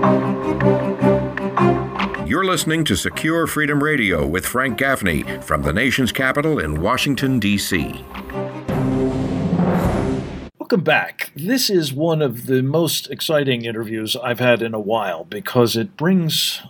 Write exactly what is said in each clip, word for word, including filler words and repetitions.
You're listening to Secure Freedom Radio with Frank Gaffney from the nation's capital in Washington, D C Welcome back. This is one of the most exciting interviews I've had in a while because it brings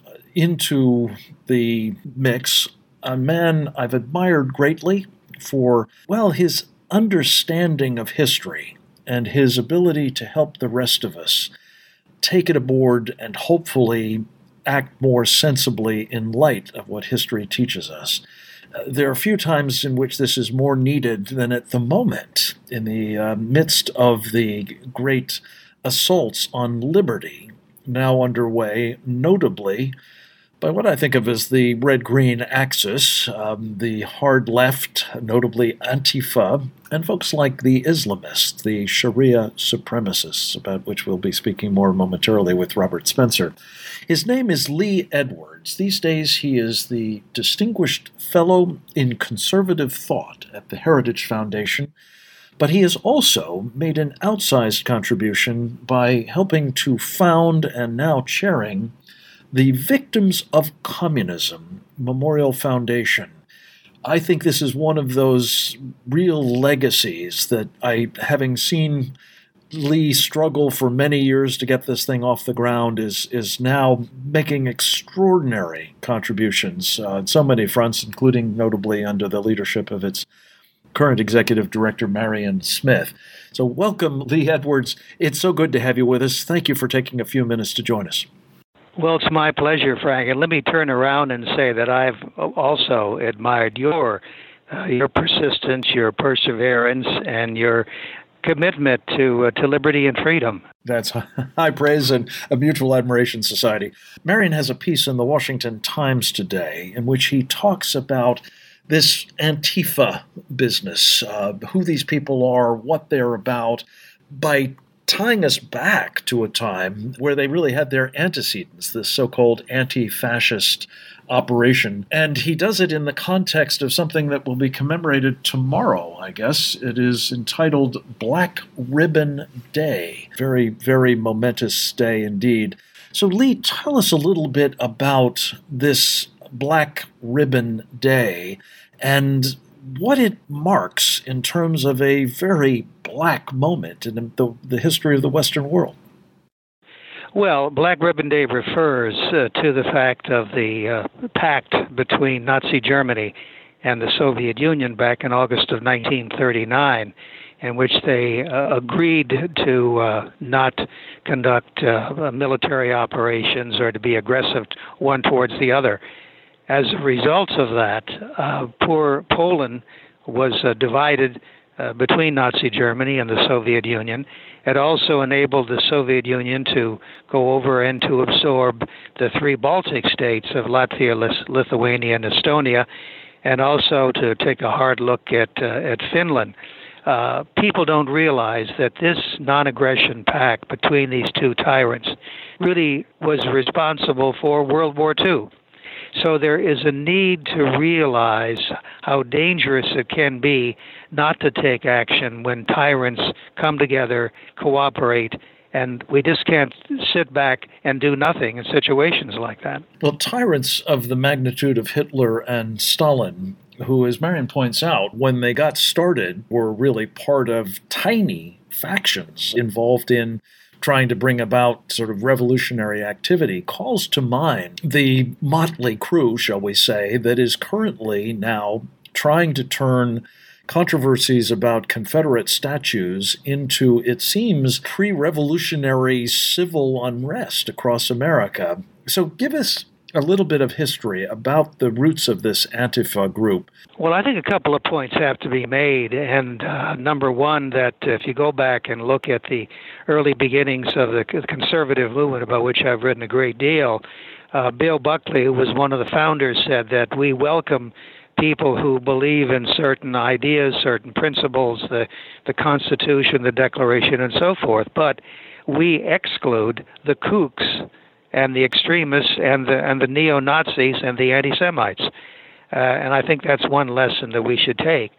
into the mix a man I've admired greatly for, well, his understanding of history and his ability to help the rest of us take it aboard and hopefully act more sensibly in light of what history teaches us. Uh, there are a few times in which this is more needed than at the moment, in the uh, midst of the great assaults on liberty now underway, notably by what I think of as the red-green axis, um, the hard left, notably Antifa, and folks like the Islamists, the Sharia supremacists, about which we'll be speaking more momentarily with Robert Spencer. His name is Lee Edwards. These days he is the Distinguished Fellow in Conservative Thought at the Heritage Foundation, but he has also made an outsized contribution by helping to found and now chairing the Victims of Communism Memorial Foundation. I think this is one of those real legacies that I, having seen Lee struggle for many years to get this thing off the ground, is is now making extraordinary contributions uh, on so many fronts, including notably under the leadership of its current executive director, Marion Smith. So welcome, Lee Edwards. It's so good to have you with us. Thank you for taking a few minutes to join us. Well, it's my pleasure, Frank. And let me turn around and say that I've also admired your uh, your persistence, your perseverance, and your commitment to uh, to liberty and freedom. That's high praise and a mutual admiration society. Marion has a piece in the Washington Times today in which he talks about this Antifa business, uh, who these people are, what they're about, by tying us back to a time where they really had their antecedents, this so-called anti-fascist operation. And he does it in the context of something that will be commemorated tomorrow, I guess. It is entitled Black Ribbon Day. Very, very momentous day indeed. So, Lee, tell us a little bit about this Black Ribbon Day and what it marks in terms of a very black moment in the, the history of the Western world. Well, Black Ribbon Day refers uh, to the fact of the uh, pact between Nazi Germany and the Soviet Union back in August of nineteen thirty-nine, in which they uh, agreed to uh, not conduct uh, military operations or to be aggressive one towards the other. As a result of that, uh, poor Poland was uh, divided uh, between Nazi Germany and the Soviet Union. It also enabled the Soviet Union to go over and to absorb the three Baltic states of Latvia, Lithuania, and Estonia, and also to take a hard look at uh, at Finland. Uh, people don't realize that this non-aggression pact between these two tyrants really was responsible for World War Two. So there is a need to realize how dangerous it can be not to take action when tyrants come together, cooperate, and we just can't sit back and do nothing in situations like that. Well, tyrants of the magnitude of Hitler and Stalin, who, as Marion points out, when they got started, were really part of tiny factions involved in trying to bring about sort of revolutionary activity, calls to mind the motley crew, shall we say, that is currently now trying to turn controversies about Confederate statues into, it seems, pre-revolutionary civil unrest across America. So give us a little bit of history about the roots of this Antifa group. Well, I think a couple of points have to be made. And uh, number one, that if you go back and look at the early beginnings of the conservative movement, about which I've written a great deal, uh, Bill Buckley, who was one of the founders, said that we welcome people who believe in certain ideas, certain principles, the, the Constitution, the Declaration, and so forth, but we exclude the kooks and the extremists and the and the neo-Nazis and the anti-Semites. Uh, and I think that's one lesson that we should take.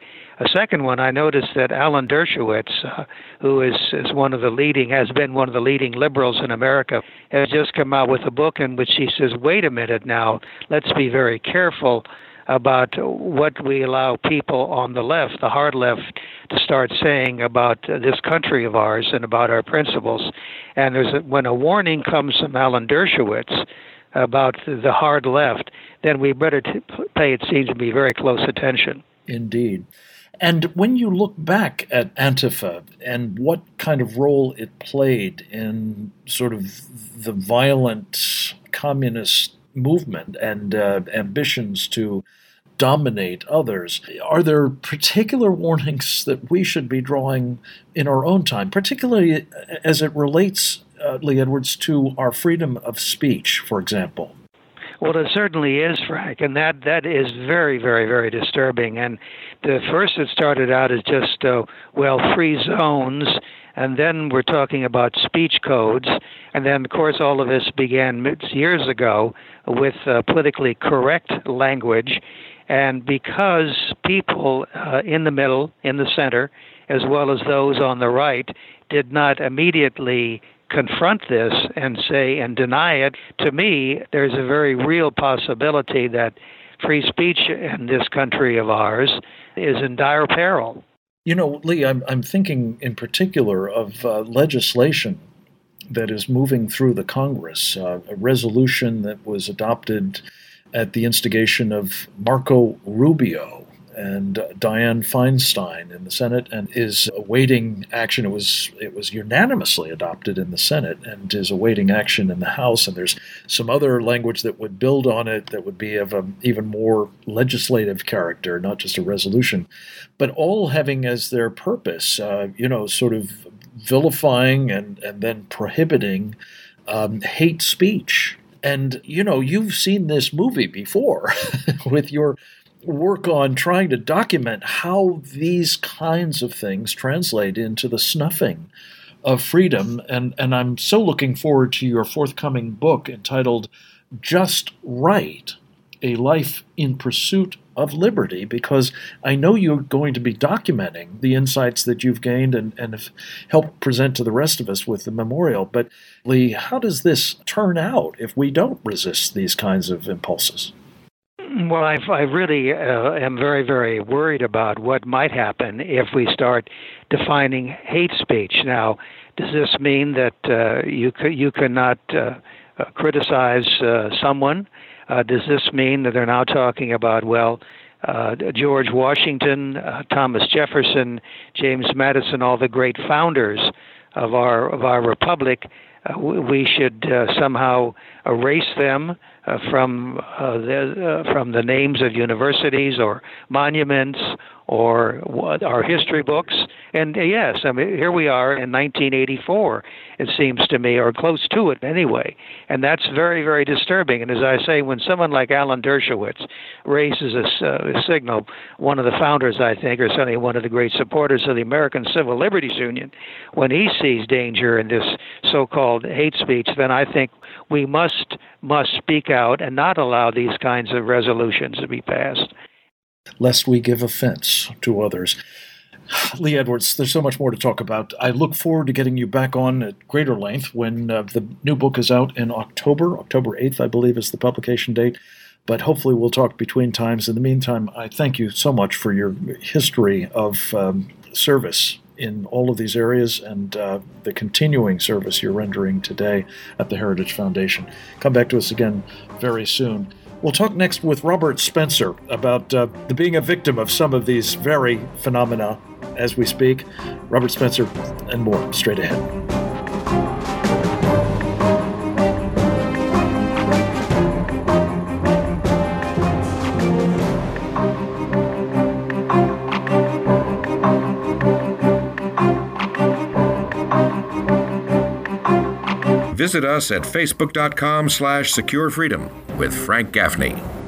A second one, I noticed that Alan Dershowitz, uh, who is, is one of the leading, has been one of the leading liberals in America, has just come out with a book in which he says, wait a minute now, let's be very careful about what we allow people on the left, the hard left, to start saying about this country of ours and about our principles. And there's a, when a warning comes from Alan Dershowitz about the hard left, then we better t- pay, it seems to me, very close attention. Indeed. And when you look back at Antifa and what kind of role it played in sort of the violent communist movement and uh, ambitions to dominate others, are there particular warnings that we should be drawing in our own time, particularly as it relates, uh, Lee Edwards, to our freedom of speech, for example? Well, it certainly is, Frank, and that, that is very, very, very disturbing. And the first it started out as just, uh, well, free zones, and then we're talking about speech codes. And then, of course, all of this began years ago with uh, politically correct language. And because people uh, in the middle, in the center, as well as those on the right, did not immediately confront this and say and deny it, to me, there's a very real possibility that free speech in this country of ours is in dire peril. You know, Lee, I'm, I'm thinking in particular of uh, legislation that is moving through the Congress, uh, a resolution that was adopted at the instigation of Marco Rubio and uh, Dianne Feinstein in the Senate, and is awaiting action. It was it was unanimously adopted in the Senate and is awaiting action in the House. And there's some other language that would build on it that would be of an even more legislative character, not just a resolution, but all having as their purpose, uh, you know, sort of vilifying and, and then prohibiting um, hate speech. And, you know, you've seen this movie before with your work on trying to document how these kinds of things translate into the snuffing of freedom. And, and I'm so looking forward to your forthcoming book entitled Just Right, A Life in Pursuit of Liberty, because I know you're going to be documenting the insights that you've gained and, and have helped present to the rest of us with the memorial. But Lee, how does this turn out if we don't resist these kinds of impulses? Well, I, I really uh, am very, very worried about what might happen if we start defining hate speech. Now, does this mean that uh, you c- you cannot uh, uh, criticize uh, someone? Uh, does this mean that they're now talking about, well, uh, George Washington, uh, Thomas Jefferson, James Madison, all the great founders of our of our republic? Uh, we should uh, somehow erase them uh, from uh, the uh, from the names of universities or monuments or what, our history books. And uh, yes, I mean, here we are in nineteen eighty-four, it seems to me, or close to it anyway. And that's very, very disturbing. And as I say, when someone like Alan Dershowitz raises a, uh, a signal, one of the founders, I think, or certainly one of the great supporters of the American Civil Liberties Union, when he sees danger in this so-called hate speech, then I think we must must speak out and not allow these kinds of resolutions to be passed, lest we give offense to others. Lee Edwards, there's so much more to talk about. I look forward to getting you back on at greater length when uh, the new book is out in October. October eighth, I believe, is the publication date. But hopefully we'll talk between times. In the meantime, I thank you so much for your history of um, service in all of these areas and uh, the continuing service you're rendering today at the Heritage Foundation. Come back to us again very soon. We'll talk next with Robert Spencer about uh, the being a victim of some of these very phenomena as we speak. Robert Spencer and more straight ahead. Visit us at facebook.com slash secure freedom with Frank Gaffney.